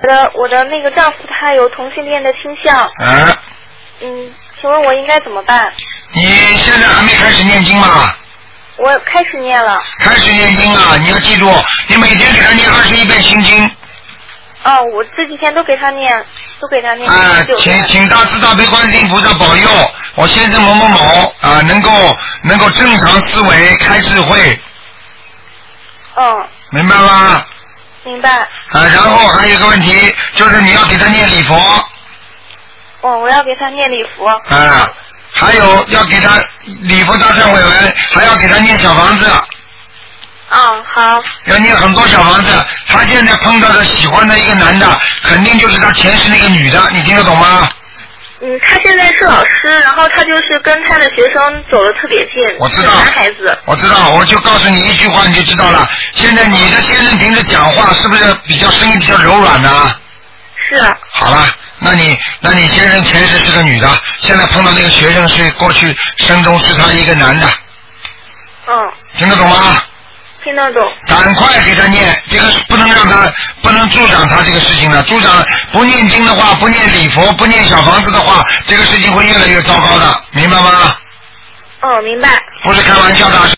我的那个丈夫他有同性恋的倾向。请问我应该怎么办？ 你现在还没开始念经吗？ 我开始念了。 开始念经啊！你要记住，你每天给他念21遍心经。 我这几天都给他念。请大慈大悲观世音菩萨保佑我先生某某某能够正常思维，开智慧。明白吗？ 明白。 然后还有一个问题，就是你要给他念礼佛。 我要给他念礼佛。 还有要给他礼佛大忏悔文，还要给他念小房子。 好。 要念很多小房子。他现在碰到的喜欢的一个男的，肯定就是他前世那个女的，你听得懂吗？ 他现在是老师，然后他就是跟他的学生走得特别近。 我知道。 男孩子。 我知道，我就告诉你一句话你就知道了。现在你的先生平时讲话是不是声音比较柔软呢？ 是。 好了，那你先生前世是个女的，现在碰到那个学生是过去生中是他一个男的。听得懂吗？ 听得懂。 赶快给他念，这个不能助长他这个事情了。助长不念经的话，不念礼佛，不念小房子的话，这个事情会越来越糟糕的，明白吗？ 明白。 不是开玩笑的。